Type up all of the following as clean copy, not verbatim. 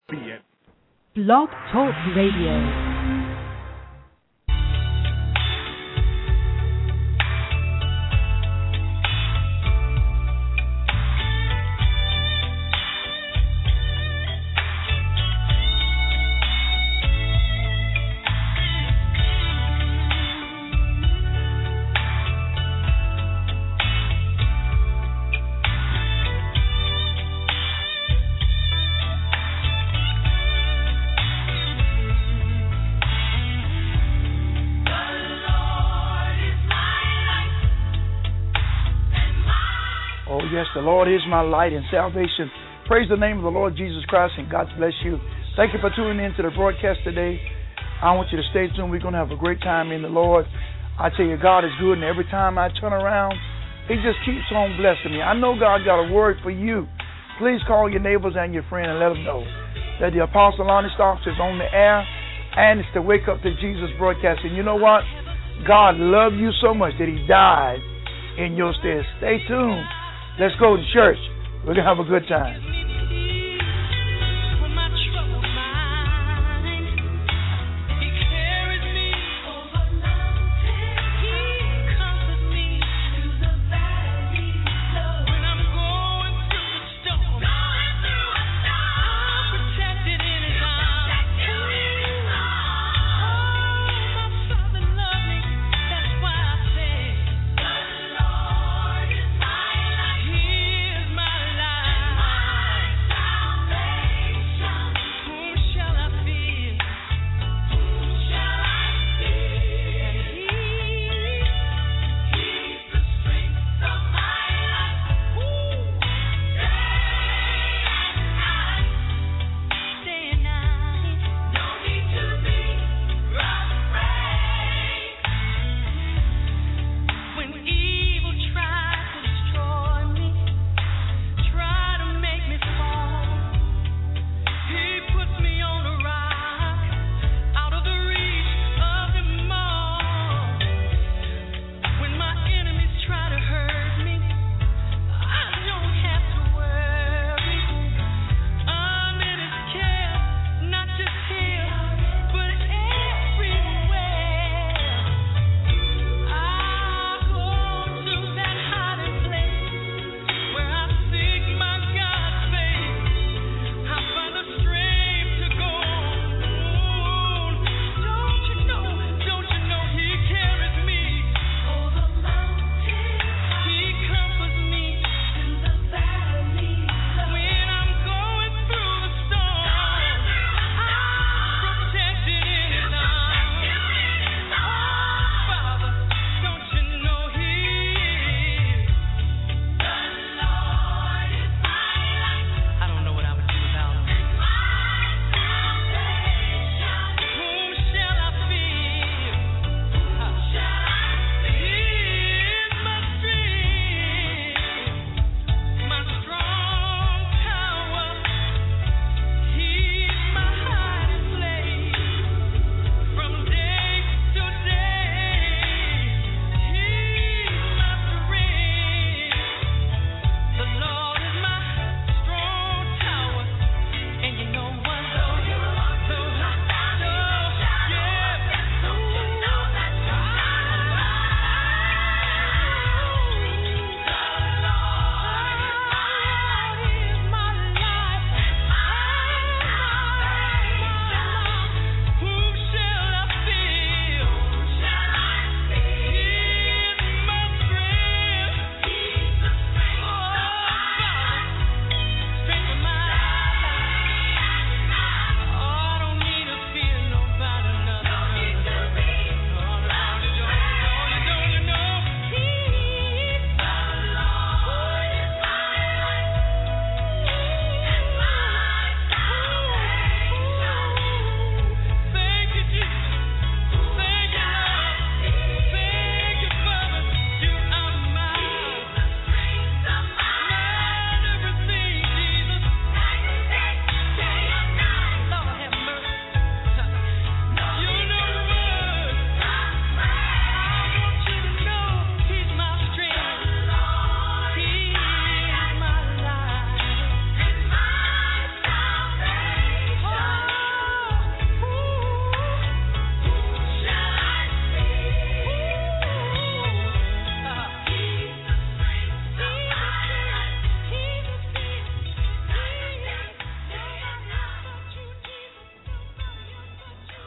Be it. Blog Talk Radio. Yes, the Lord is my light and salvation. Praise the name of the Lord Jesus Christ, and God bless you. Thank you for tuning in to the broadcast today. I want you to stay tuned. We're going to have a great time in the Lord. I tell you, God is good, and every time I turn around, He just keeps on blessing me. I know God got a word for you. Please call your neighbors and your friends and let them know that the Apostle Lonnie Starks is on the air, and it's the Wake Up to Jesus broadcast. And you know what? God loved you so much that He died in your stead. Stay tuned. Let's go to church. We're going to have a good time.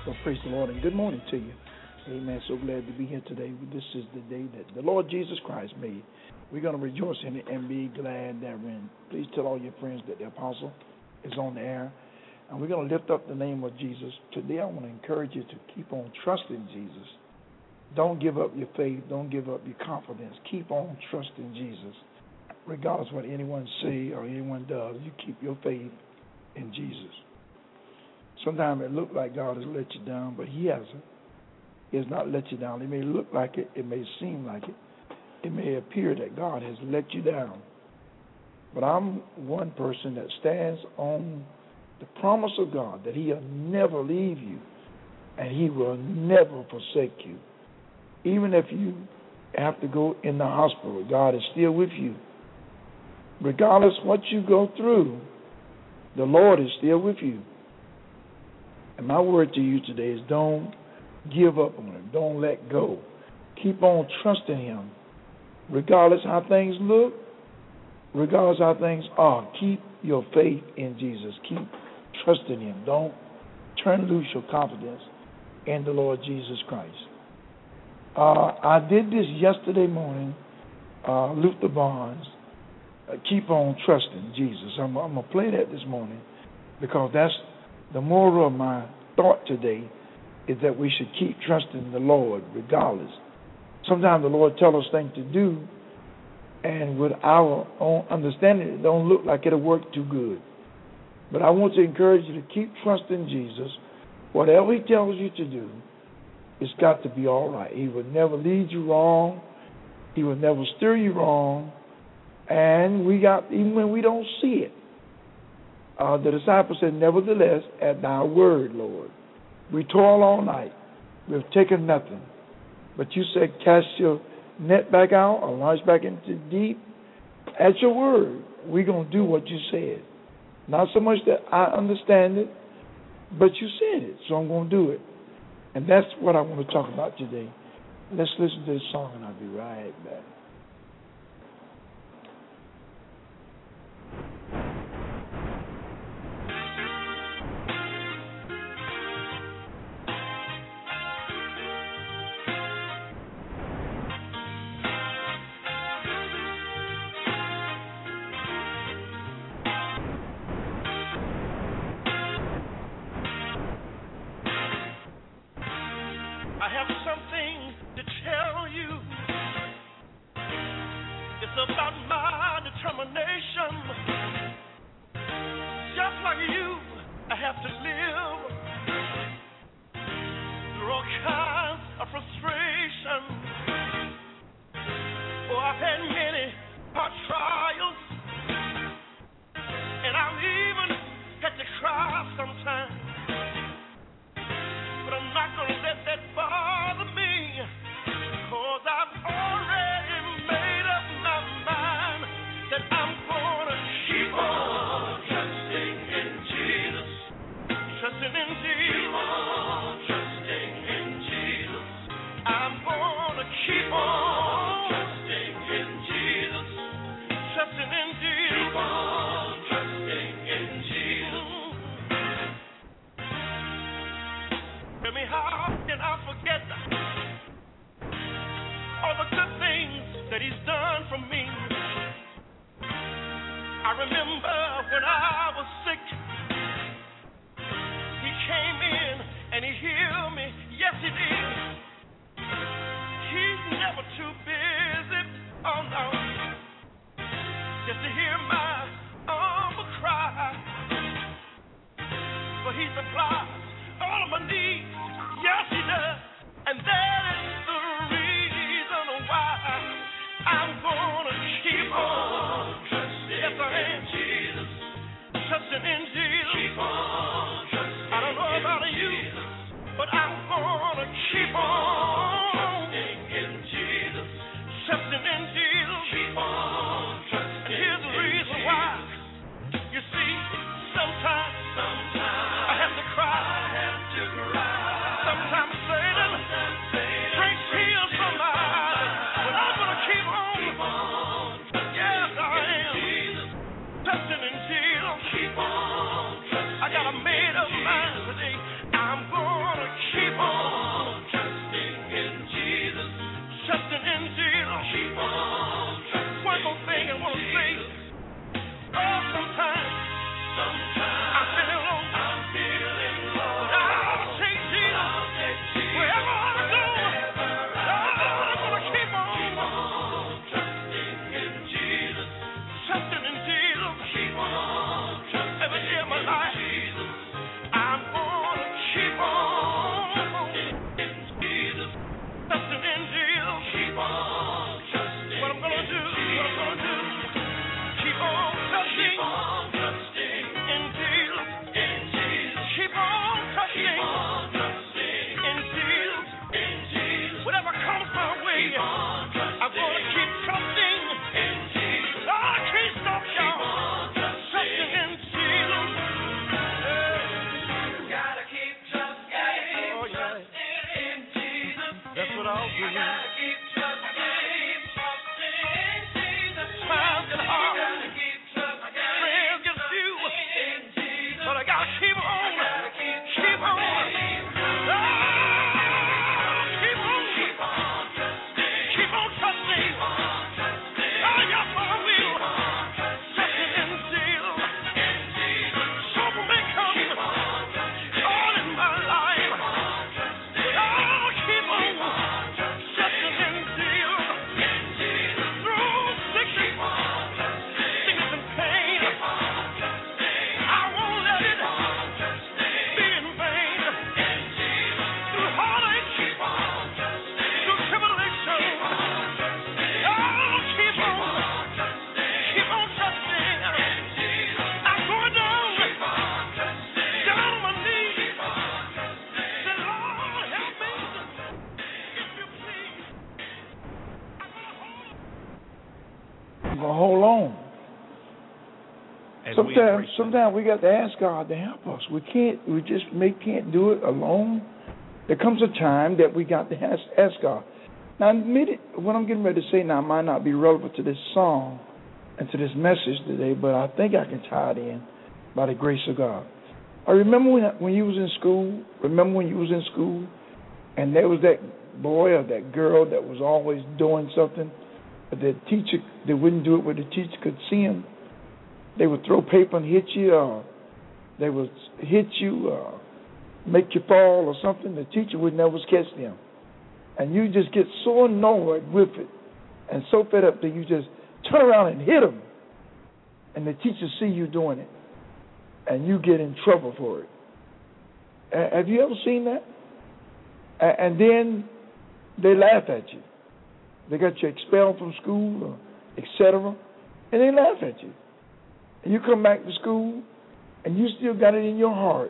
Well, praise the Lord and good morning to you. Amen. So glad to be here today. This is the day that the Lord Jesus Christ made. We're going to rejoice in it and be glad therein. Please tell all your friends that the apostle is on the air. And we're going to lift up the name of Jesus. Today I want to encourage you to keep on trusting Jesus. Don't give up your faith. Don't give up your confidence. Keep on trusting Jesus. Regardless of what anyone say or anyone does, you keep your faith in Jesus. Sometimes it looks like God has let you down, but He hasn't. He has not let you down. It may look like it. It may seem like it. It may appear that God has let you down. But I'm one person that stands on the promise of God that He'll never leave you and He will never forsake you. Even if you have to go in the hospital, God is still with you. Regardless what you go through, the Lord is still with you. And my word to you today is don't give up on Him. Don't let go. Keep on trusting Him. Regardless how things look, regardless how things are, keep your faith in Jesus. Keep trusting Him. Don't turn loose your confidence in the Lord Jesus Christ. I did this yesterday morning, Luther Barnes. Keep on trusting Jesus. I'm going to play that this morning because that's the moral of my thought today is that we should keep trusting the Lord regardless. Sometimes the Lord tells us things to do, and with our own understanding, it don't look like it'll work too good. But I want to encourage you to keep trusting Jesus. Whatever He tells you to do, it's got to be all right. He will never lead you wrong. He will never steer you wrong. And even when we don't see it, the disciples said, nevertheless, at thy word, Lord. We toil all night. We've taken nothing. But you said, cast your net back out or launch back into the deep. At your word, we're going to do what you said. Not so much that I understand it, but you said it, so I'm going to do it. And that's what I want to talk about today. Let's listen to this song, and I'll be right back. I got a made up mind today. I'm gonna Sometimes we got to ask God to help us. We can't do it alone. There comes a time that we got to ask God. Now, admit it, what I'm getting ready to say now might not be relevant to this song and to this message today, but I think I can tie it in by the grace of God. I remember when you was in school. Remember when you was in school, and there was that boy or that girl that was always doing something, but the teacher, they wouldn't do it where the teacher could see him. They would throw paper and hit you, or they would hit you, make you fall or something. The teacher would never catch them. And you just get so annoyed with it and so fed up that you just turn around and hit them. And the teacher see you doing it. And you get in trouble for it. Have you ever seen that? And then they laugh at you. They got you expelled from school, or etc. And they laugh at you. And you come back to school, and you still got it in your heart.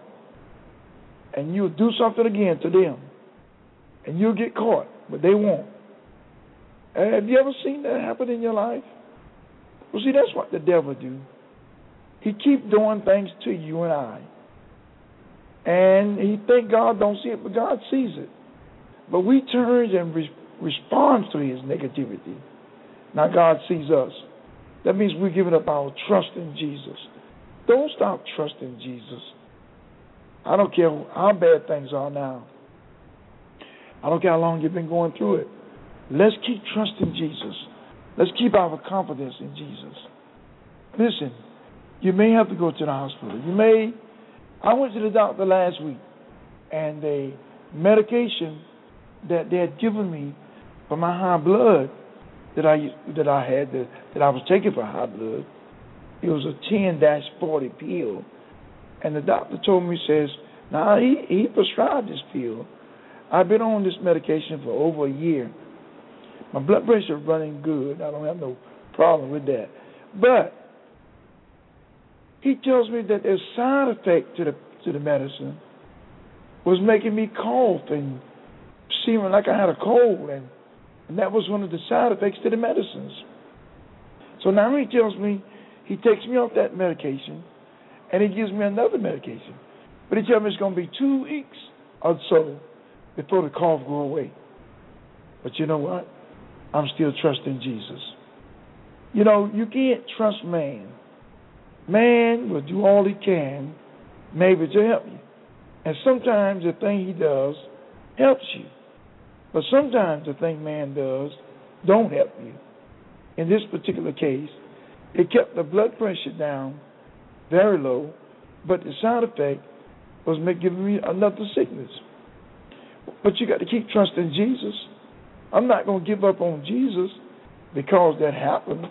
And you'll do something again to them. And you'll get caught, but they won't. Have you ever seen that happen in your life? Well, see, that's what the devil do. He keep doing things to you and I. And he think God don't see it, but God sees it. But we turn and respond to his negativity. Now God sees us. That means we're giving up our trust in Jesus. Don't stop trusting Jesus. I don't care how bad things are now. I don't care how long you've been going through it. Let's keep trusting Jesus. Let's keep our confidence in Jesus. Listen, you may have to go to the hospital. I went to the doctor last week, and the medication that they had given me for my high blood that I was taking for high blood, it was a 10-40 pill. And the doctor told me, says, now he prescribed this pill. I've been on this medication for over a year. My blood pressure is running good. I don't have no problem with that. But he tells me that there's side effect to the medicine was making me cough and seeming like I had a cold, and that was one of the side effects to the medicines. So now he tells me he takes me off that medication, and he gives me another medication. But he tells me it's going to be 2 weeks or so before the cough go away. But you know what? I'm still trusting Jesus. You know, you can't trust man. Man will do all he can maybe to help you. And sometimes the thing he does helps you. But sometimes the thing man does don't help you. In this particular case, it kept the blood pressure down very low, but the side effect was giving me another sickness. But you got to keep trusting Jesus. I'm not going to give up on Jesus because that happened.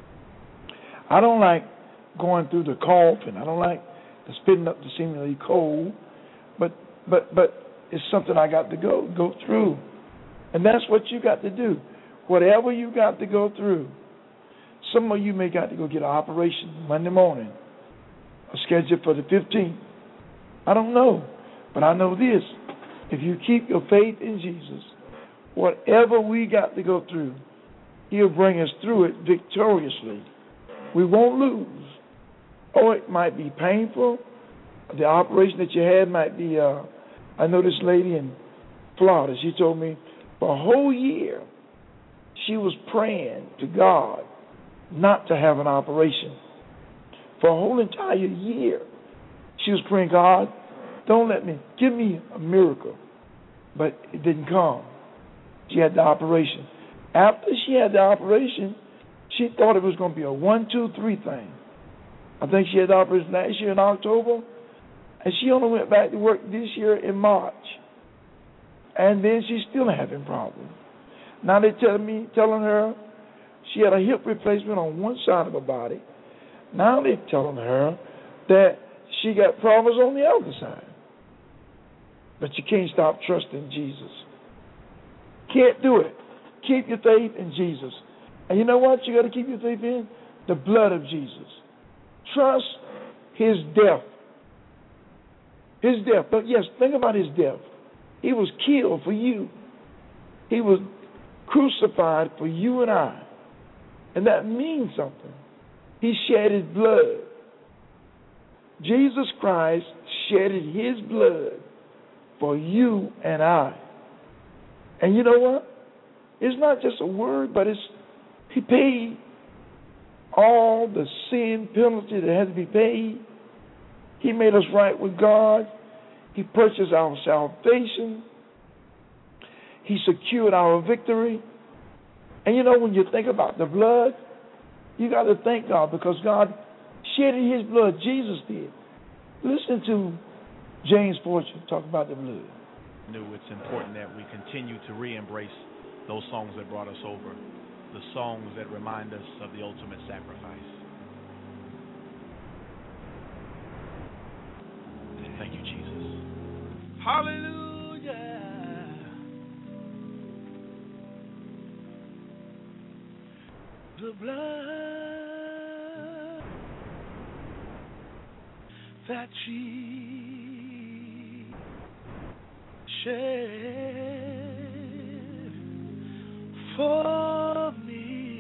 I don't like going through the cough, and I don't like the spitting up the seemingly cold, but it's something I got to go through. And that's what you got to do. Whatever you got to go through. Some of you may got to go get an operation Monday morning, a schedule for the 15th. I don't know, but I know this. If you keep your faith in Jesus, whatever we got to go through, he'll bring us through it victoriously. We won't lose. Oh, it might be painful. The operation that you had might be, I know this lady in Florida, she told me for a whole year she was praying to God not to have an operation. For a whole entire year, she was praying, God, don't let me, give me a miracle. But it didn't come. She had the operation. After she had the operation, she thought it was going to be a 1, 2, 3 thing. I think she had the operation last year in October, and she only went back to work this year in March. And then she's still having problems. Now they're telling her she had a hip replacement on one side of her body. Now they're telling her that she got problems on the other side. But you can't stop trusting Jesus. Can't do it. Keep your faith in Jesus. And you know what you got to keep your faith in? The blood of Jesus. Trust his death. His death. But yes, think about his death. He was killed for you. He was crucified for you and I. And that means something. He shed his blood. Jesus Christ shedded his blood for you and I. And you know what? It's not just a word, but he paid all the sin penalty that had to be paid. He made us right with God. He purchased our salvation. He secured our victory. And you know, when you think about the blood, you got to thank God, because God shedded his blood. Jesus did. Listen to James Fortune talk about the blood. It's important that we continue to re-embrace those songs that brought us over, the songs that remind us of the ultimate sacrifice. Thank you, Jesus. Hallelujah. The blood that she shed for me.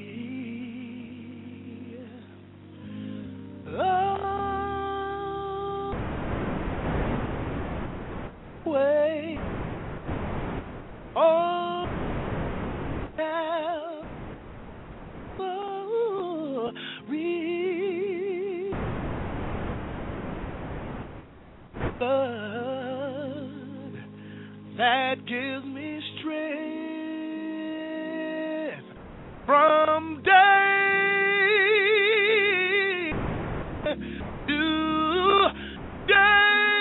Away. Oh, yeah. Oh, blood that gives me strength from day to day.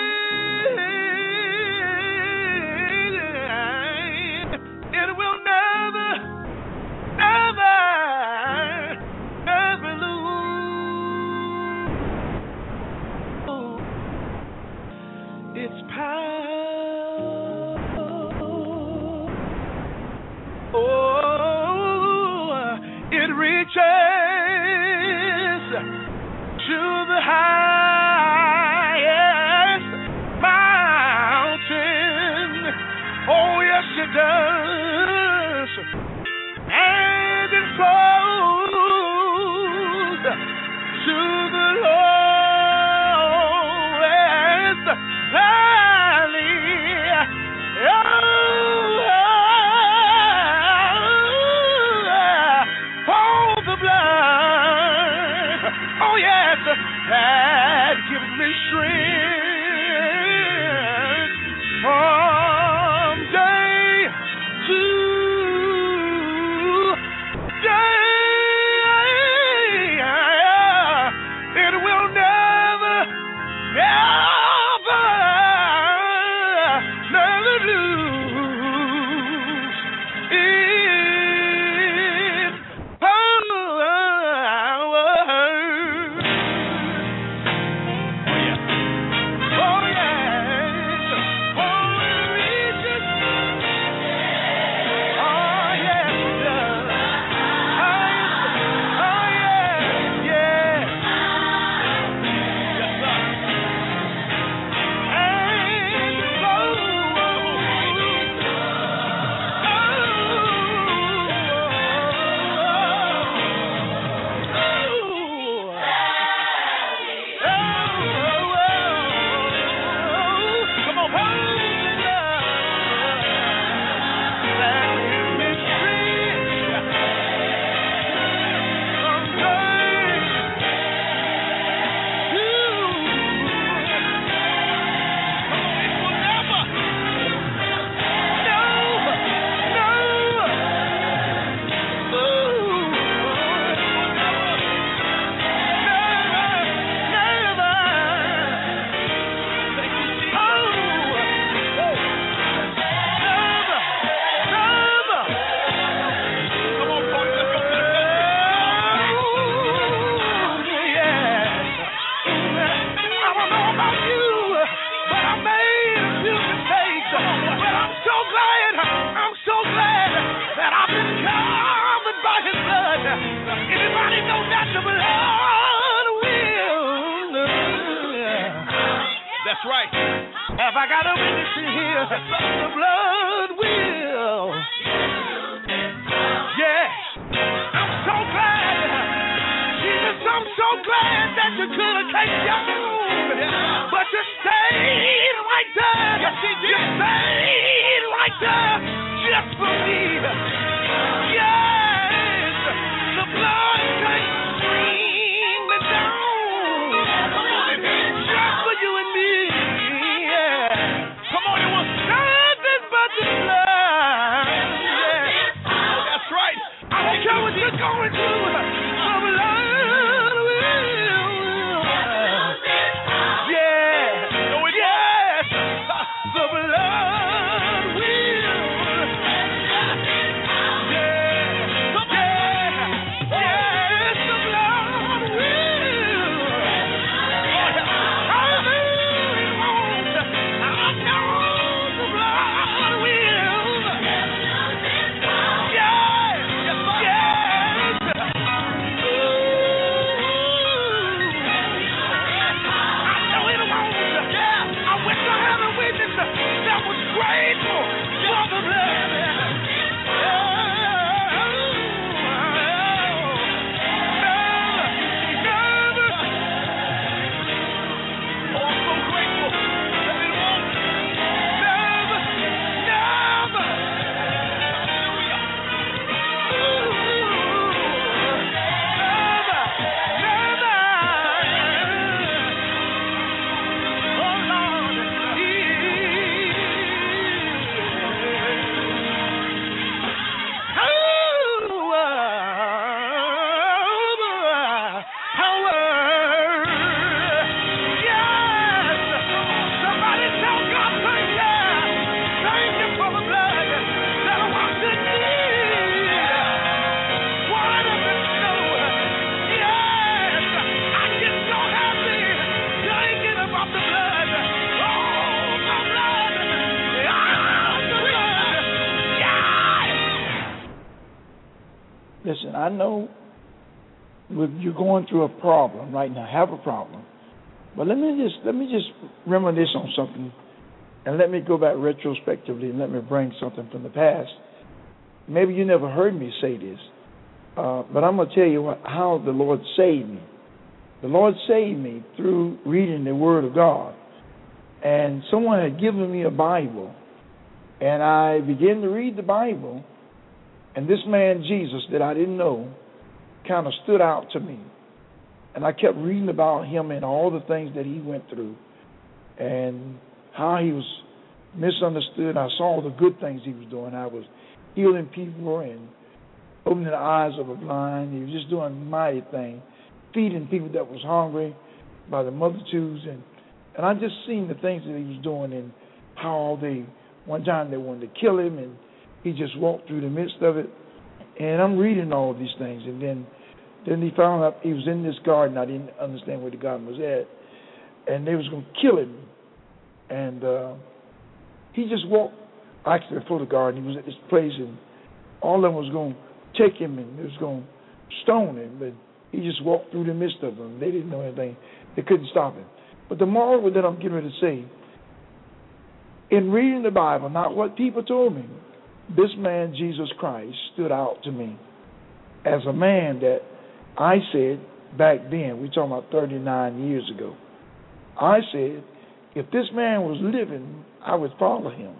It will never, never, never lose its power. Oh, it reaches to the highest mountain. Oh, yes, it does. And it flows to the lowest valley. Oh, the blood. Oh, yes, that gives me strength from day to day. It will never, never, never lose its power. Oh, yes. Oh, it reaches. Oh, yes, it does. Oh, yes, yes. Yes, sir. And it flows. Come on, hold that gives me strength from day to it will never, anybody know that the blood will? That's right. Have I got a witness in here? The blood will. Yes. I'm so glad. Jesus, I'm so glad that that you could have taken your own, but you stayed right there. Yes, you stayed right there just for me. Yes, the blood came streaming down just for you and me. Yeah. Come on, it was nothing but the blood. Yeah. That's right. I don't care what you're going through. The blood will. Yeah. Oh, yes. The blood will. Listen, I know you're going through a problem right now, have a problem. But let me just reminisce on something, and let me go back retrospectively and let me bring something from the past. Maybe you never heard me say this, but I'm going to tell you how the Lord saved me. The Lord saved me through reading the Word of God. And someone had given me a Bible, and I began to read the Bible, and this man, Jesus, that I didn't know, kind of stood out to me. And I kept reading about him and all the things that he went through and how he was misunderstood. I saw the good things he was doing. I was healing people and opening the eyes of the blind. He was just doing mighty things, feeding people that was hungry by the multitudes. And I just seen the things that he was doing and how one time they wanted to kill him, and he just walked through the midst of it. And I'm reading all of these things. And then he found out he was in this garden. I didn't understand where the garden was at. And they was going to kill him. And he just walked, actually before the garden, he was at this place, and all of them was going to take him and they was going to stone him. But he just walked through the midst of them. They didn't know anything. They couldn't stop him. But the moral that I'm getting ready to say, in reading the Bible, not what people told me, this man, Jesus Christ, stood out to me as a man that I said back then, we're talking about 39 years ago, I said, if this man was living, I would follow him.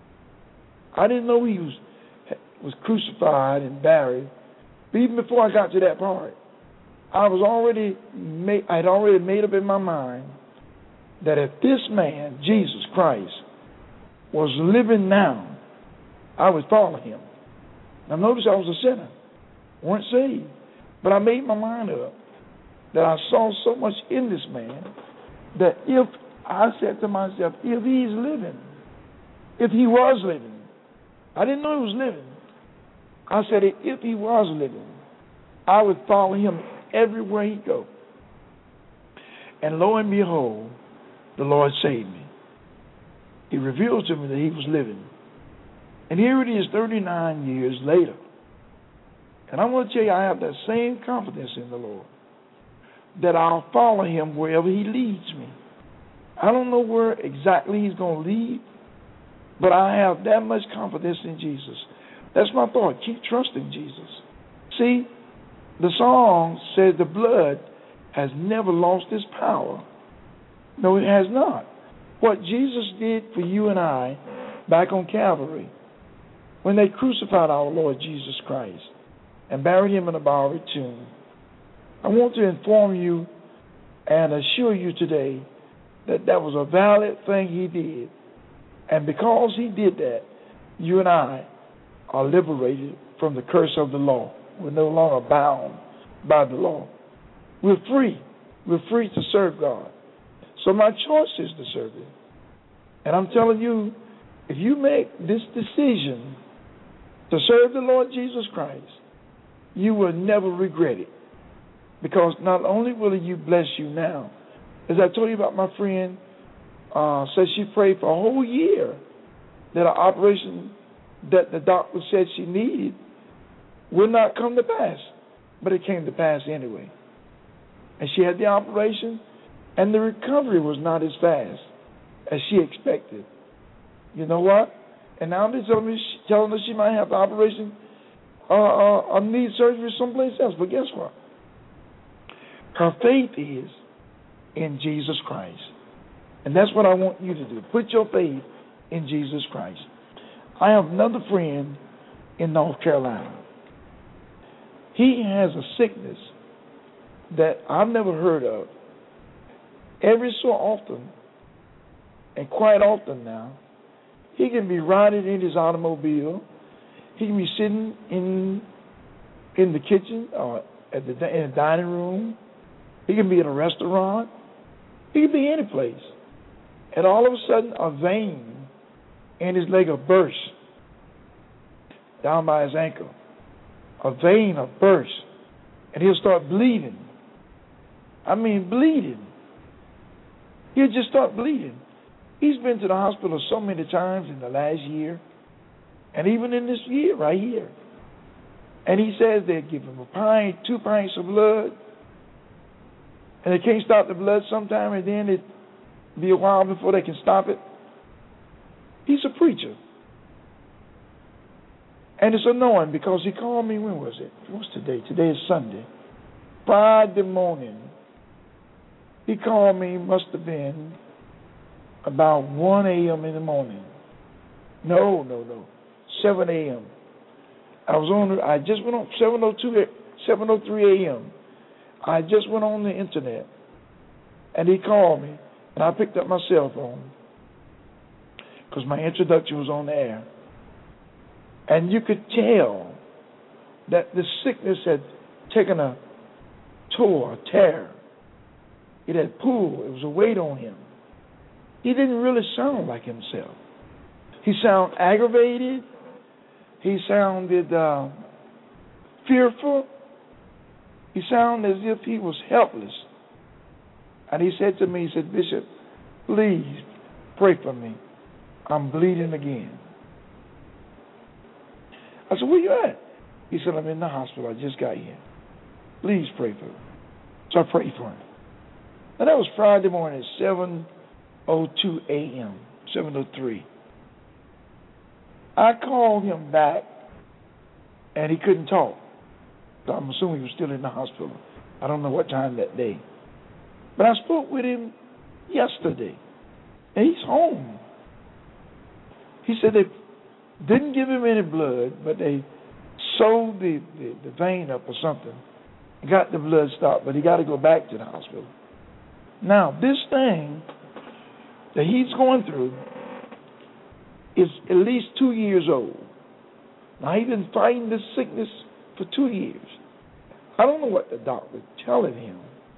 I didn't know he was crucified and buried. But even before I got to that part, I had already made up in my mind that if this man, Jesus Christ, was living now, I would follow him. Now notice I was a sinner, weren't saved. But I made my mind up that I saw so much in this man that if I said to myself, if he's living, if he was living, I didn't know he was living. I said, if he was living, I would follow him everywhere he go. And lo and behold, the Lord saved me. He revealed to me that he was living. And here it is 39 years later. And I'm going to tell you, I have that same confidence in the Lord, that I'll follow him wherever he leads me. I don't know where exactly he's going to lead, but I have that much confidence in Jesus. That's my thought. Keep trusting Jesus. See, the song says the blood has never lost its power. No, it has not. What Jesus did for you and I back on Calvary, when they crucified our Lord Jesus Christ and buried him in a borrowed tomb, I want to inform you and assure you today that that was a valid thing he did. And because he did that, you and I are liberated from the curse of the law. We're no longer bound by the law. We're free. We're free to serve God. So my choice is to serve him. And I'm telling you, if you make this decision to serve the Lord Jesus Christ, you will never regret it. Because not only will he bless you now, as I told you about my friend, said she prayed for a whole year that an operation that the doctor said she needed would not come to pass. But it came to pass anyway. And she had the operation, and the recovery was not as fast as she expected. You know what? And now they're telling her she might have the operation or need surgery someplace else. But guess what? Her faith is in Jesus Christ. And that's what I want you to do. Put your faith in Jesus Christ. I have another friend in North Carolina. He has a sickness that I've never heard of. Every so often, and quite often now, he can be riding in his automobile. He can be sitting in the kitchen or in the dining room. He can be in a restaurant. He can be any place. And all of a sudden, a vein in his leg will burst down by his ankle. A vein will burst, and he'll start bleeding. I mean, bleeding. He'll just start bleeding. He's been to the hospital so many times in the last year, and even in this year right here. And he says they give him a pint, 2 pints of blood, and they can't stop the blood sometime, and then it'll be a while before they can stop it. He's a preacher. And it's annoying because he called me, when was it? What's today? Today is Sunday. Friday morning. He called me, must have been about 1 a.m. in the morning. No. 7 a.m. I just went on 7:03 a.m. I just went on the internet, and he called me, and I picked up my cell phone because my introduction was on the air. And you could tell that the sickness had taken a toll, a tear. It had pulled. It was a weight on him. He didn't really sound like himself. He sounded aggravated. He sounded fearful. He sounded as if he was helpless. And he said to me, he said, "Bishop, please pray for me. I'm bleeding again." I said, "Where you at?" He said, "I'm in the hospital. I just got here. Please pray for me." So I prayed for him. And that was Friday morning at 7:02 a.m., 7:03. I called him back, and he couldn't talk. So I'm assuming he was still in the hospital. I don't know what time that day. But I spoke with him yesterday, and he's home. He said they didn't give him any blood, but they sewed the vein up or something, got the blood stopped, but he got to go back to the hospital. Now, this thing that he's going through is at least 2 years old. Now, he's been fighting this sickness for 2 years. I don't know what the doctor telling him.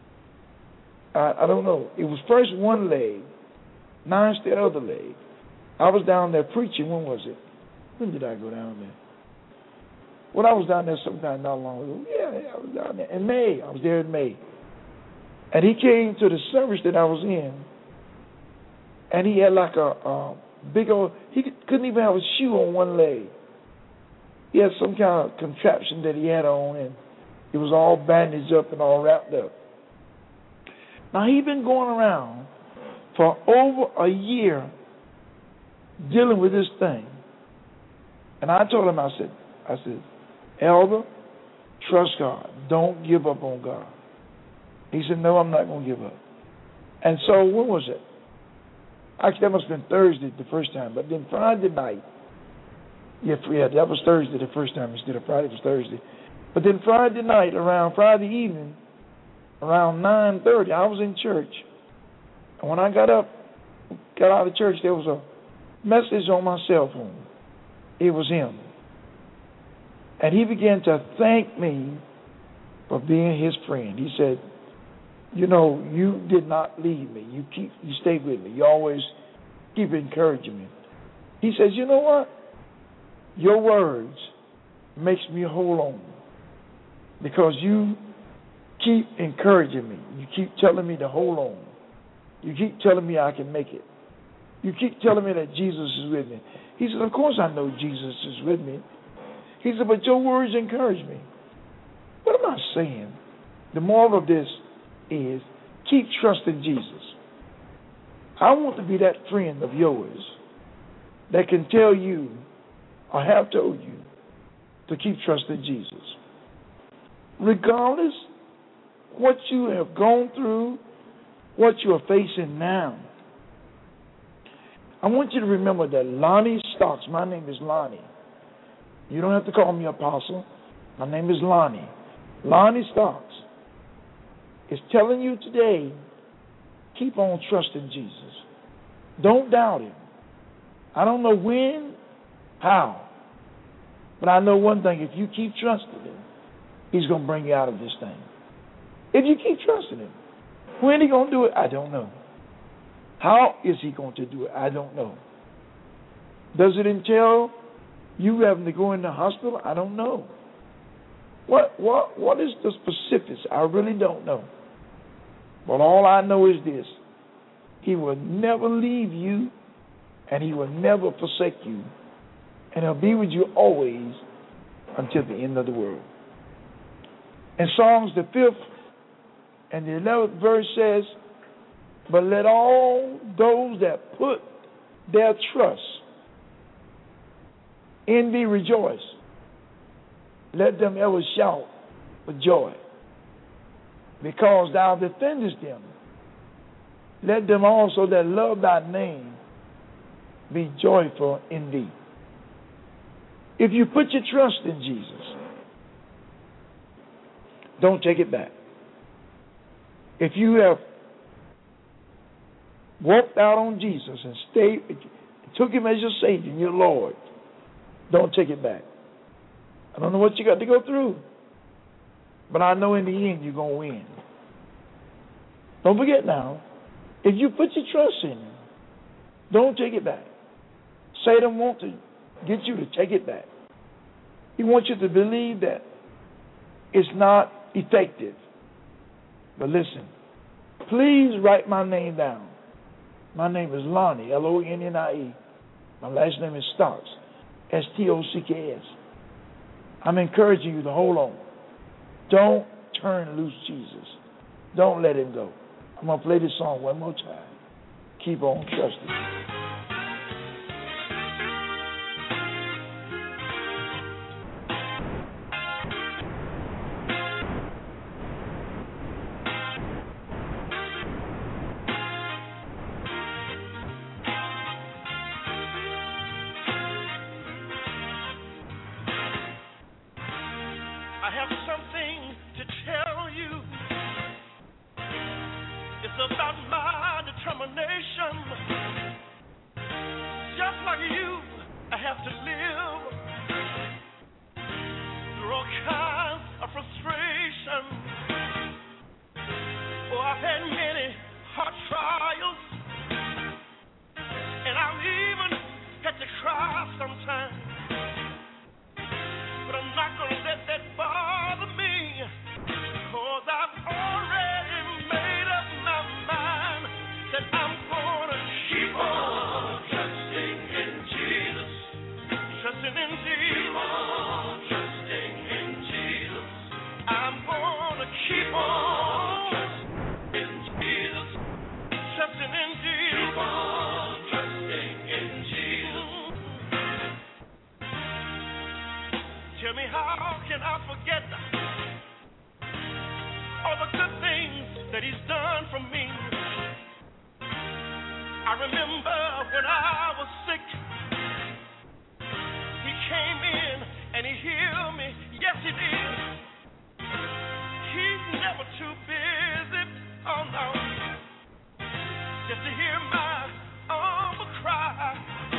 I don't know. It was first one leg, now it's the other leg. I was down there preaching. When was it? When did I go down there? Well, I was down there sometime not long ago. Yeah, I was down there in May. I was there in May. And he came to the service that I was in, and he had like a big old, he couldn't even have a shoe on one leg. He had some kind of contraption that he had on, and it was all bandaged up and all wrapped up. Now, he'd been going around for over a year dealing with this thing. And I told him, I said, "Elder, trust God. Don't give up on God." He said, no, I'm not going to give up. And so, when was it? Actually, that must have been Thursday the first time. But then Friday night, yeah, that was Thursday the first time instead of Friday. It was Thursday. But then Friday night, around Friday evening, around 9:30, I was in church. And when I got out of church, there was a message on my cell phone. It was him. And he began to thank me for being his friend. He said, you know, you did not leave me. You stayed with me. You always keep encouraging me. He says, you know what? Your words makes me hold on because you keep encouraging me. You keep telling me to hold on. You keep telling me I can make it. You keep telling me that Jesus is with me. He said, of course I know Jesus is with me. He said, but your words encourage me. What am I saying? The moral of this is keep trusting Jesus. I want to be that friend of yours that can tell you or have told you to keep trusting Jesus. Regardless what you have gone through, what you are facing now, I want you to remember that Lonnie Stocks, my name is Lonnie. You don't have to call me apostle. My name is Lonnie. Lonnie Stocks is telling you today, keep on trusting Jesus. Don't doubt him. I don't know when, how, but I know one thing. If you keep trusting him, he's going to bring you out of this thing. If you keep trusting him, when he going to do it, I don't know. How is he going to do it? I don't know. Does it entail you having to go in the hospital? I don't know. What is the specifics? I really don't know. But all I know is this. He will never leave you, and he will never forsake you. And he'll be with you always until the end of the world. In Psalms, the 5th and the 11th verse says, but let all those that put their trust in thee rejoice. Let them ever shout for joy, because thou defendest them. Let them also that love thy name be joyful in thee. If you put your trust in Jesus, don't take it back. If you have walked out on Jesus and took him as your Savior and your Lord, don't take it back. I don't know what you got to go through, but I know in the end you're going to win. Don't forget now, if you put your trust in him, don't take it back. Satan wants to get you to take it back. He wants you to believe that it's not effective. But listen, please write my name down. My name is Lonnie, L-O-N-N-I-E. My last name is Stocks, S-T-O-C-K-S. I'm encouraging you to hold on. Don't turn loose Jesus. Don't let him go. I'm going to play this song one more time. Keep on trusting. I have something to tell you. It's about my determination. Just like you, I have to live through all kinds of frustration. Oh, I've had many hard trials, and I've even had to cry sometimes. But I'm not going to let that bother me, 'cause I've already made up my mind that I'm going to keep on trusting in Jesus. Trusting in Jesus. Keep on trusting in Jesus. I'm going to keep on trusting in Jesus. Trusting in Jesus. Keep on trusting in Jesus. Tell me, how can I forget all the good things that he's done for me. I remember when I was sick, he came in and he healed me. Yes, he did. He's never too busy, oh no, just to hear my humble cry.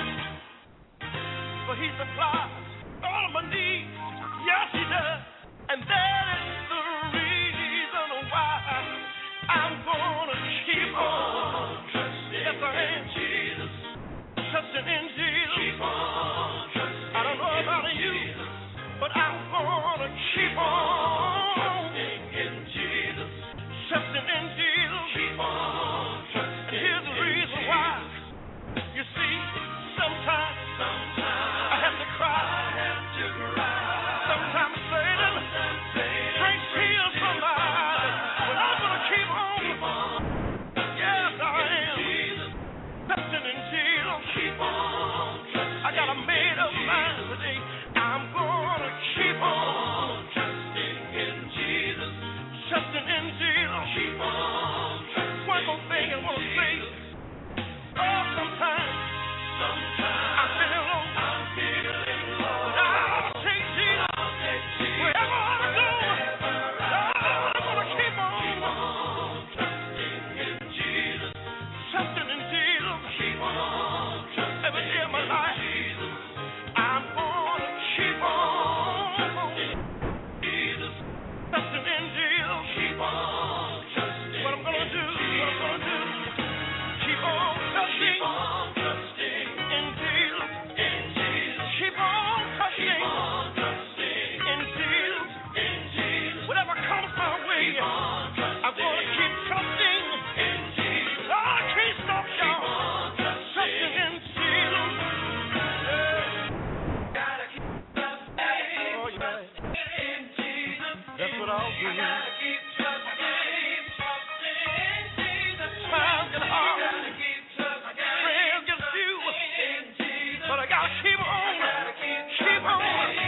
But he supplies all of my needs. Yes, he does. And that is the reason why I'm gonna keep on trusting. Yes, I am. Jesus. Trusting in Jesus. Keep on trusting. I don't know about you, but I'm gonna keep on trusting in Jesus. Trusting in Jesus. Keep on trusting. And here's the reason why. You see, sometimes I have to cry. Sometimes Satan brings tears from my eyes, but I'm gonna keep on. Yes, I am. Trusting in Jesus. Keep on. I got a made up mind today. I'm gonna keep on trusting in Jesus. Trusting in Jesus. Keep on. One more thing I want to say. Oh, sometimes I feel alone. But I'll take Jesus. Wherever I go, I'm gonna keep on trusting in Jesus. Trusting in Jesus. Keep on trusting every day of my life. I'm gonna keep on trusting Jesus. Trusting in Jesus. Keep on trusting. What I'm gonna do, keep on trusting. Keep on trusting in Jesus. In Jesus. Keep on trusting. In Jesus. In Jesus. Whatever comes my way, I'm gonna keep trusting in Jesus. I can't stop, y'all. Trusting in Jesus. Gotta keep trusting. Oh, yeah. In Jesus. That's what I'll do. Gotta keep trusting in Jesus. Times get hard. Gotta keep trusting. Friends get few. In Jesus. But I gotta keep on. Keep on.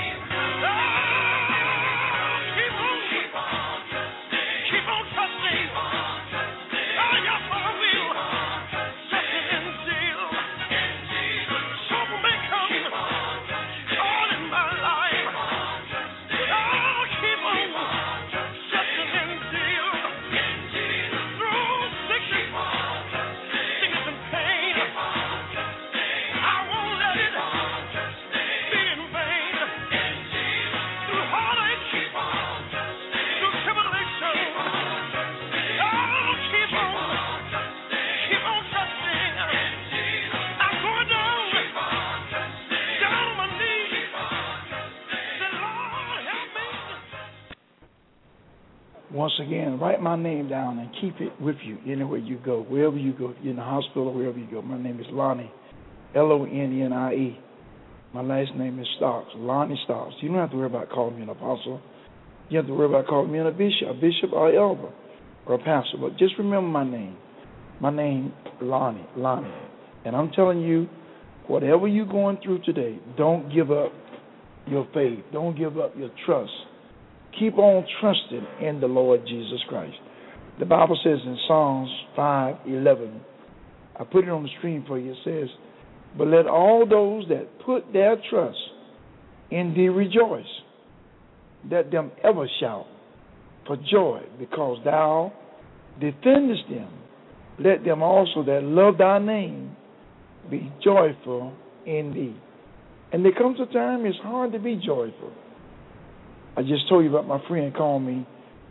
Keep on trusting. Oh, yes, I will. Trusting in Jesus. Trouble may come all in my life, but I'll keep on trusting in Jesus. Through sickness and pain, I won't let it be in vain. Through heartache, through tribulation, I'll keep on trusting. I'm going down on my knees. Say, Lord, help me. Once again, write my name down and keep it with you anywhere you go, wherever you go, if you're in the hospital, wherever you go. My name is Lonnie, Lonnie. My last name is Starks, Lonnie Starks. You don't have to worry about calling me an apostle. You have to worry about calling me a bishop or elder or a pastor. But just remember my name. My name, Lonnie. And I'm telling you, whatever you're going through today, don't give up your faith. Don't give up your trust. Keep on trusting in the Lord Jesus Christ. The Bible says in Psalms 5:11, I put it on the screen for you, it says, but let all those that put their trust in thee rejoice. Let them ever shout for joy, because thou defendest them. Let them also that love thy name be joyful in thee. And there comes a time it's hard to be joyful. I just told you about my friend called me,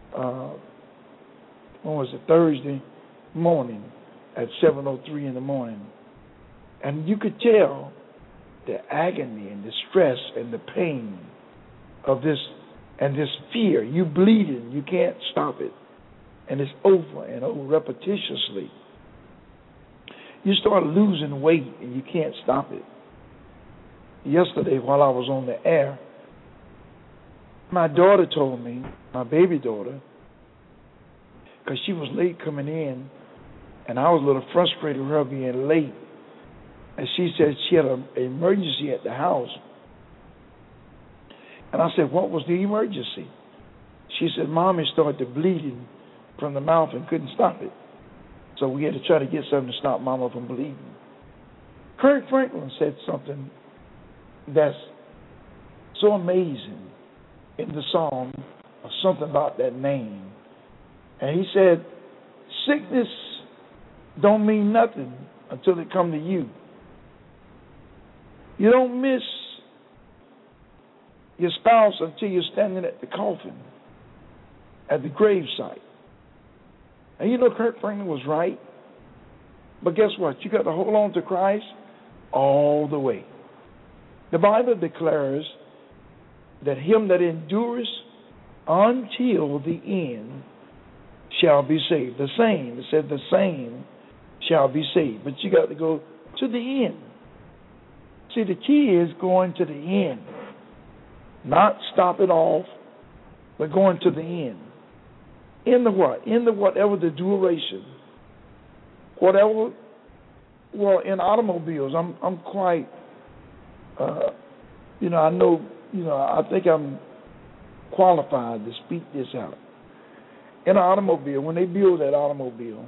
Thursday morning at 7:03 in the morning. And you could tell the agony and the stress and the pain of this and this fear. You bleeding, you can't stop it. And it's over and over repetitiously. You start losing weight and you can't stop it. Yesterday while I was on the air, my daughter told me, my baby daughter, because she was late coming in, and I was a little frustrated with her being late. And she said she had an emergency at the house. And I said, what was the emergency? She said, Mommy started bleeding from the mouth and couldn't stop it. So we had to try to get something to stop Mama from bleeding. Kirk Franklin said something that's so amazing in the song, or something about that name. And he said, sickness don't mean nothing until it come to you. You don't miss your spouse until you're standing at the coffin, at the gravesite. And you know Kirk Franklin was right. But guess what? You got to hold on to Christ all the way. The Bible declares that him that endures until the end shall be saved. The same, it said the same shall be saved. But you got to go to the end. See, the key is going to the end. Not stopping off, but going to the end. In the what? In the whatever the duration. Whatever. Well, in automobiles, I'm quite, I know, I think I'm qualified to speak this out. In an automobile, when they build that automobile,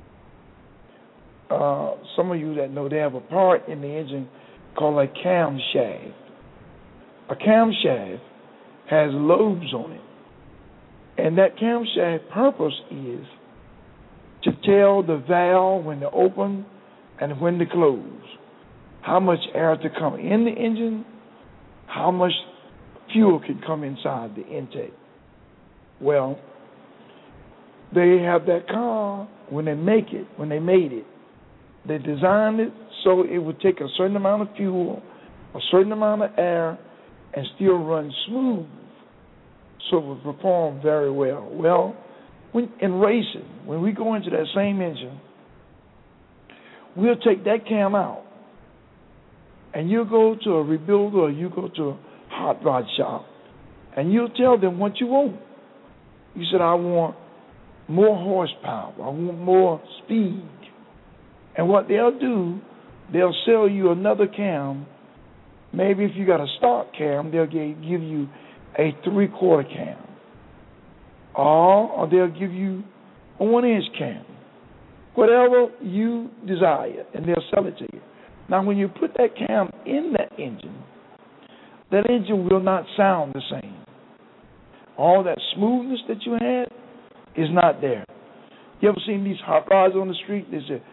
some of you that know, they have a part in the engine called a camshaft. A camshaft has lobes on it. And that camshaft purpose is to tell the valve when to open and when to close, how much air to come in the engine, how much fuel can come inside the intake. Well, they have that car, when they made it, they designed it so it would take a certain amount of fuel, a certain amount of air, and still run smooth, so it would perform very well. Well, in racing, when we go into that same engine, we'll take that cam out, and you'll go to a rebuilder or you go to a hot rod shop, and you'll tell them what you want. You said, I want more horsepower, I want more speed. And what they'll do, they'll sell you another cam. Maybe if you got a stock cam, they'll give you a 3/4 cam. Or they'll give you a 1-inch cam. Whatever you desire, and they'll sell it to you. Now, when you put that cam in that engine will not sound the same. All that smoothness that you had is not there. You ever seen these hot rods on the street? They say,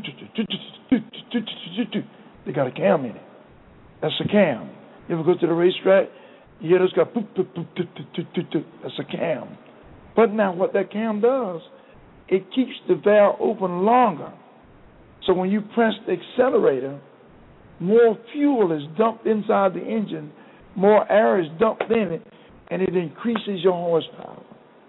they got a cam in it. That's a cam. You ever go to the racetrack? You hear those guys, that's a cam. But now what that cam does, it keeps the valve open longer. So when you press the accelerator, more fuel is dumped inside the engine, more air is dumped in it, and it increases your horsepower.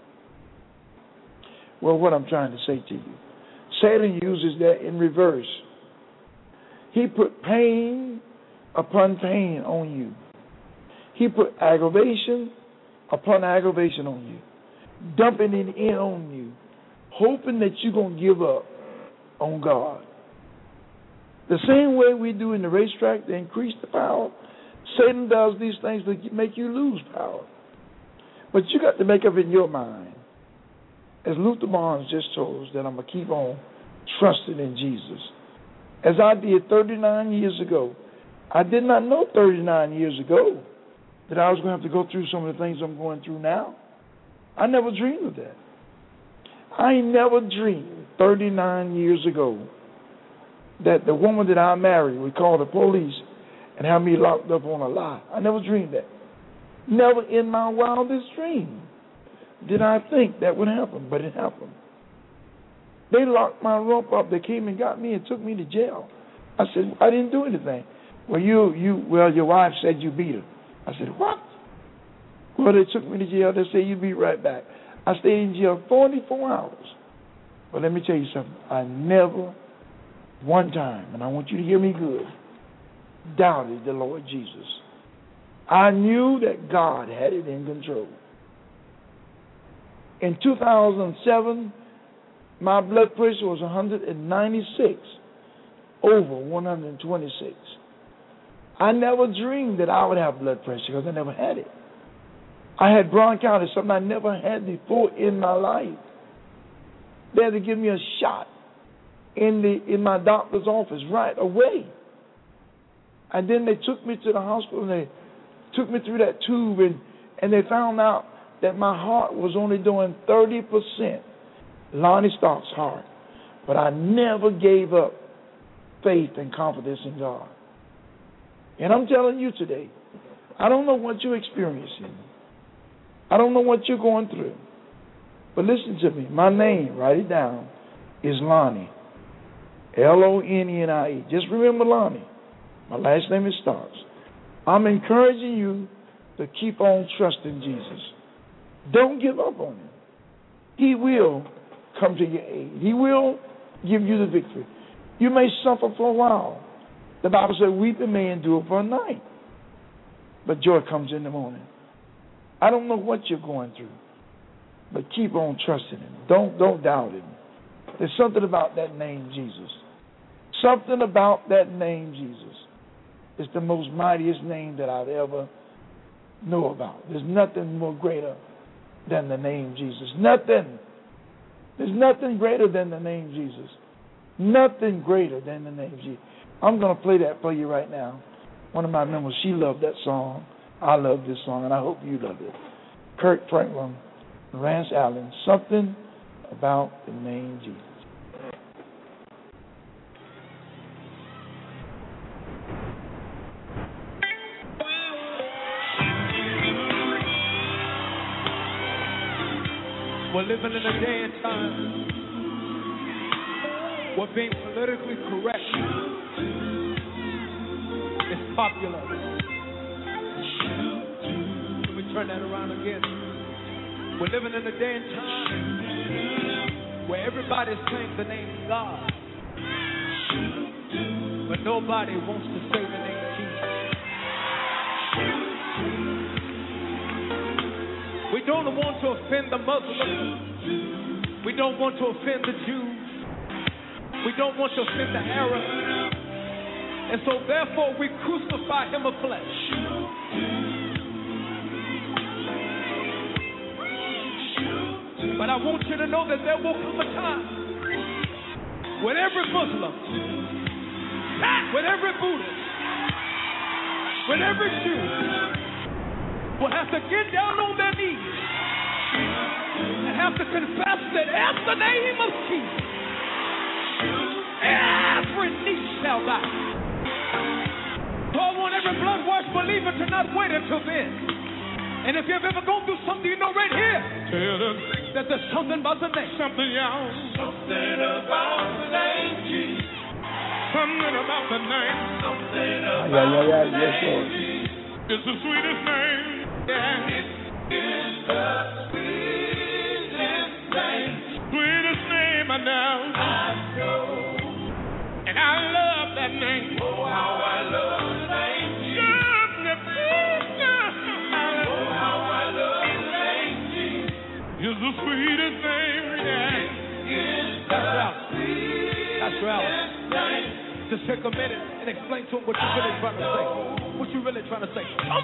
Well, what I'm trying to say to you, Satan uses that in reverse. He put pain upon pain on you. He put aggravation upon aggravation on you, dumping it in on you, hoping that you're going to give up on God. The same way we do in the racetrack to increase the power, Satan does these things to make you lose power. But you got to make up in your mind, as Luther Barnes just told us, that I'm going to keep on trusting in Jesus. As I did 39 years ago. I did not know 39 years ago that I was going to have to go through some of the things I'm going through now. I never dreamed of that. I never dreamed 39 years ago that the woman that I married would call the police and have me locked up on a lie. I never dreamed that. Never in my wildest dream did I think that would happen, but it happened. They locked my rump up. They came and got me and took me to jail. I said, I didn't do anything. Well, your wife said you beat her. I said, what? Well, they took me to jail. They said, you be right back. I stayed in jail 44 hours. But let me tell you something. I never, one time, and I want you to hear me good, doubted the Lord Jesus. I knew that God had it in control. In 2007, my blood pressure was 196 over 126. I never dreamed that I would have blood pressure because I never had it. I had bronchitis, something I never had before in my life. They had to give me a shot in my doctor's office right away. And then they took me to the hospital and they took me through that tube and they found out that my heart was only doing 30%. Lonnie Stark's heart. But I never gave up faith and confidence in God. And I'm telling you today, I don't know what you're experiencing. I don't know what you're going through. But listen to me. My name, write it down, is Lonnie. Lonnie. Just remember Lonnie. My last name is Starks. I'm encouraging you to keep on trusting Jesus. Don't give up on him. He will come to your aid. He will give you the victory. You may suffer for a while. The Bible says, weeping may endure for a night, but joy comes in the morning. I don't know what you're going through, but keep on trusting him. Don't doubt him. There's something about that name, Jesus. Something about that name, Jesus. It's the most mightiest name that I've ever know about. There's nothing more greater than the name Jesus. Nothing. There's nothing greater than the name Jesus. Nothing greater than the name Jesus. I'm going to play that for you right now. One of my members, she loved that song. I love this song, and I hope you love it. Kirk Franklin, Rance Allen, something about the name Jesus. We're living in a day and time where being politically correct is popular. Let me turn that around again. We're living in a day and time where everybody's saying the name God, but nobody wants to say the name Jesus. We don't want to offend the Muslims. We don't want to offend the Jews. We don't want to offend the Arabs. And so therefore we crucify him of flesh. But I want you to know that there will come a time when every Muslim, when every Buddhist, when every Jew will have to get down on their knees and have to confess that at the name of Jesus, every knee shall bow. So I want every blood-washed believer to not wait until then. And if you've ever gone through something, you know right here, tell them that there's something about the name. Something, y'all. Something about the name Jesus. Something about the name. Something about the name Jesus. It's the sweetest name. Yeah. It is the sweetest name. Sweetest name I know. And I love that name. Oh, how I love the name Jesus. Oh, how I love the name Jesus. It's the sweetest name. Yeah. It is the sweetest name. Just take a minute and explain to him what you're really trying to say. What you really trying to say? Some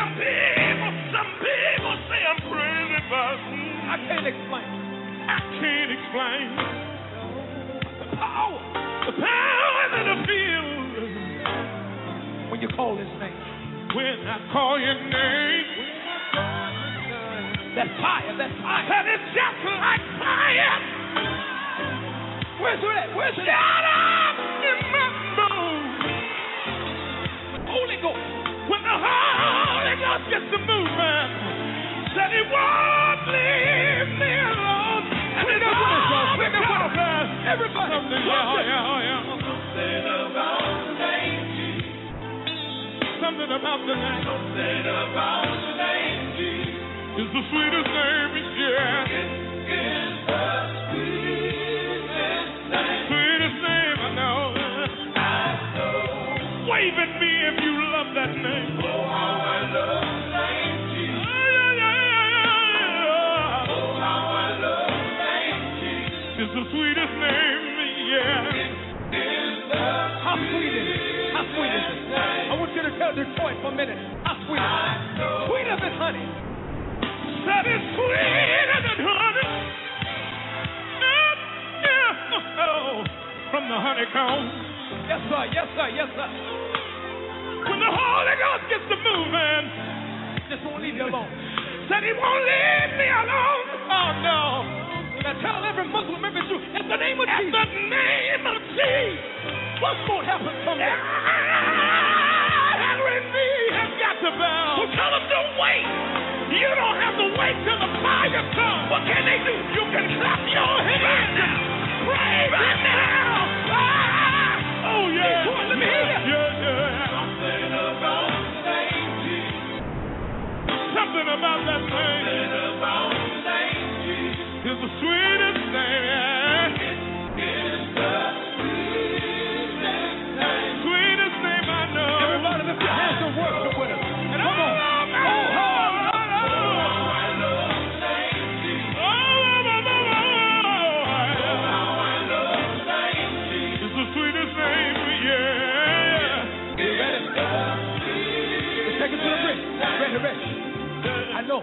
people say I'm crazy, but I can't explain. I can't explain the power that I feel when you call his name. When I call your name, that fire, that is just like fire. Where's it at? Where's it at? Shut up in my bones. Holy Ghost. When the Holy Ghost gets to moving, said he won't leave me alone. And it all everybody. Something about the name Jesus. Something about the name. Something about the name Jesus. It's the sweetest name, yeah. It is the sweetest name. Sweetest name I know. Wave at me if you love that name. Oh, how I love the name Jesus. Oh, how I love the name Jesus. It's the sweetest name, yeah. How sweet is it? How sweet is it? I want you to tell Detroit for a minute. How sweet is it? Sweeter than honey. That is sweeter than honey. honeycomb. Yes, sir, yes, sir, yes, sir. When the Holy Ghost gets to moving, just won't leave you alone. Said he won't leave me alone. Oh, no. Now tell every Muslim, every Jew, in the name of Jesus. In the name of Jesus. What's going to happen someday? Every knee has got to bow. So tell them, don't wait. You don't have to wait till the fire comes. What can they do? You can clap your hands right now. Pray right now. Ah! Oh, yeah. Let me hear you. Yeah. Something about the name Jesus. Something about that name. Something about the name Jesus. It's the sweetest name. It is the sweetest name. Sweetest name I know. Everybody lift your hands and worship with us. And come on. Ready. I know.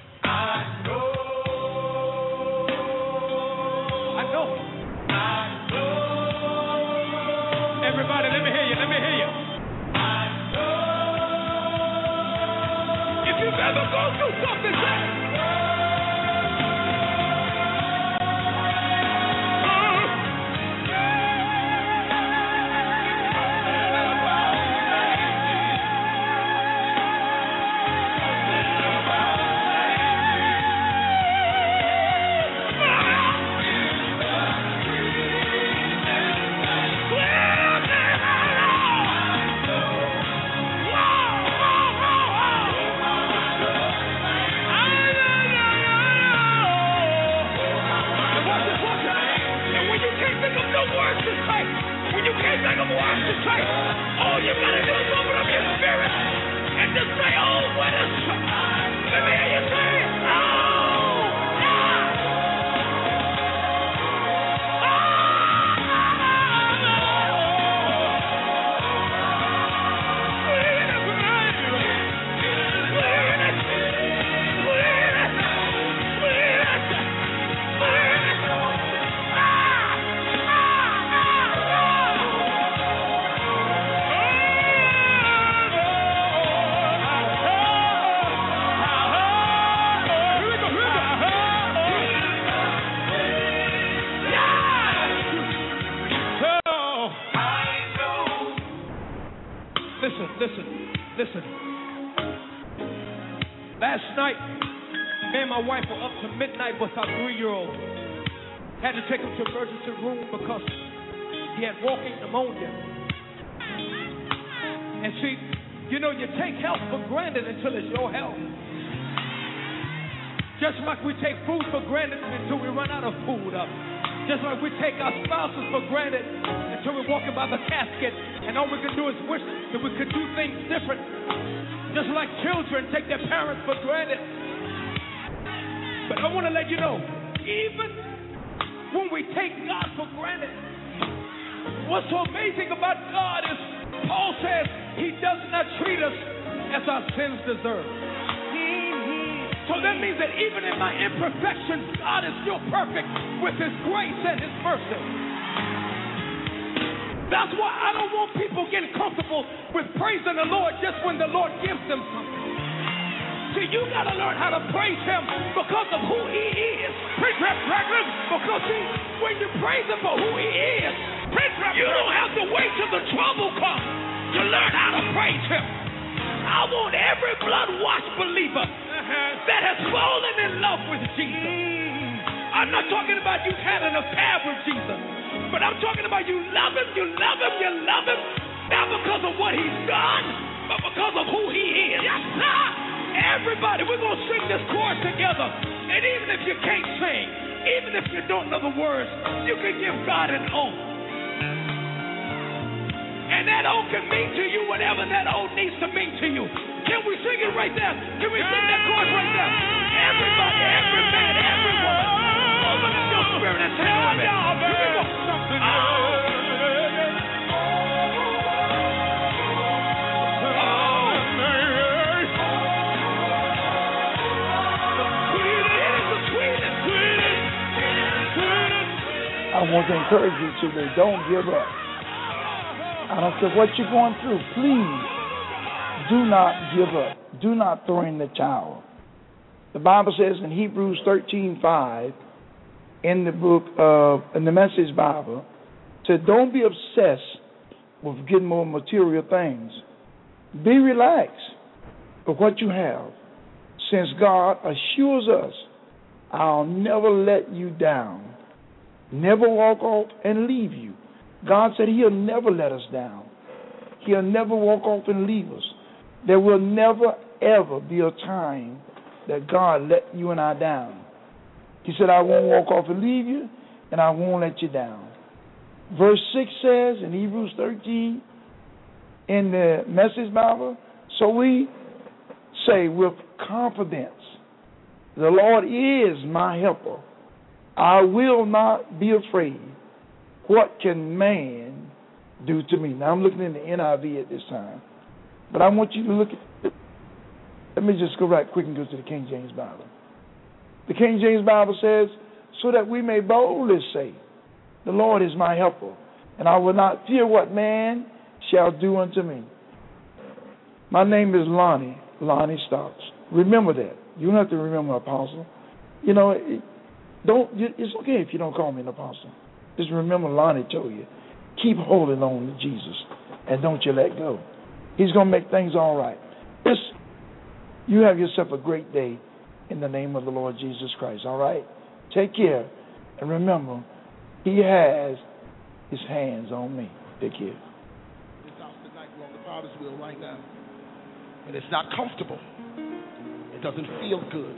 Everybody, let me hear you. If you've ever gone through something, all you gotta do is open up your spirit and just say, oh, what a let me hear you say, oh, yeah. Listen. Last night, me and my wife were up to midnight with our 3-year-old. Had to take him to emergency room because he had walking pneumonia. And see, you know, you take health for granted until it's your health. Just like we take food for granted until we run out of food. Just like we take our spouses for granted until we're walking by the casket and all we can do is wish that we could do things different. Just like children take their parents for granted. But I want to let you know, even when we take God for granted, what's so amazing about God is Paul says he does not treat us as our sins deserve. So that means that even in my imperfections, God is still perfect with his grace and his mercy. That's why I don't want people getting comfortable with praising the Lord just when the Lord gives them something. See, you got to learn how to praise him because of who he is. Because see, when you praise him for who he is, you don't have to wait till the trouble comes to learn how to praise him. I want every blood-washed believer that has fallen in love with Jesus. I'm not talking about you've had an affair with Jesus, but I'm talking about you love him, not because of what he's done, but because of who he is. Yes, sir. Everybody, we're going to sing this chorus together. And even if you can't sing, even if you don't know the words, you can give God an oath. And that oath can mean to you whatever that oath needs to mean to you. Can we sing it right there? Can we sing that chorus right there? Everybody, every man, every woman, open up your spirit and sing with me. Here we go. I want to encourage you today, don't give up. I don't care what you're going through. Please do not give up. Do not throw in the towel. The Bible says in Hebrews 13:5 in the Message Bible, said, don't be obsessed with getting more material things. Be relaxed with what you have, since God assures us, I'll never let you down, never walk off and leave you. God said He'll never let us down. He'll never walk off and leave us. There will never, ever be a time that God let you and I down. He said, I won't walk off and leave you, and I won't let you down. Verse 6 says in Hebrews 13 in the Message Bible, so we say with confidence, the Lord is my helper. I will not be afraid. What can man do to me? Now I'm looking in the NIV at this time, but I want you to look at, let me just go right quick and go to the King James Bible. The King James Bible says, so that we may boldly say, the Lord is my helper, and I will not fear what man shall do unto me. My name is Lonnie Stocks. Remember that. You don't have to remember Apostle. You know, it's okay if you don't call me an apostle. Just remember Lonnie told you, keep holding on to Jesus, and don't you let go. He's going to make things all right. You have yourself a great day in the name of the Lord Jesus Christ, all right? Take care, and remember, He has His hands on me. Take care. This house tonight, we're on the Potter's wheel right now, and it's not comfortable. It doesn't feel good.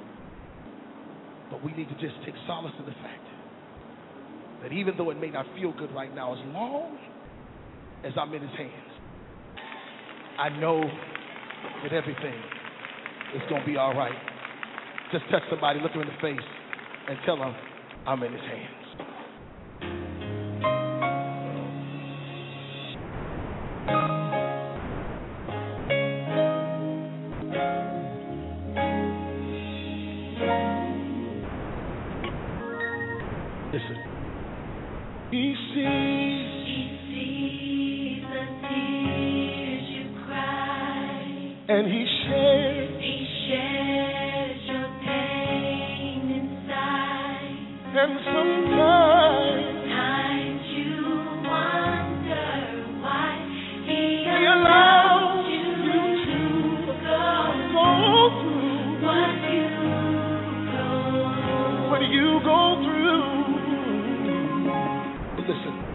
But we need to just take solace in the fact that even though it may not feel good right now, as long as I'm in His hands, I know that everything is going to be all right. Just touch somebody, look them in the face, and tell them I'm in His hands. Listen. He sees the tears you cry, and He shares your pain inside. And sometimes you wonder why He allows you to go through what you go through. Listen.